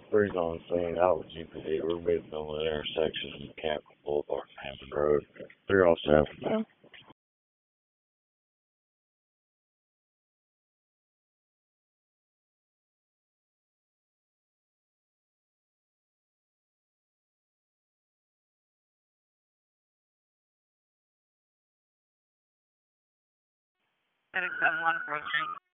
Freeze on scene out with GPD. We're meeting on the intersection of Capitol Boulevard and Hammond Road. We're all set. Heading 7-1 approaching.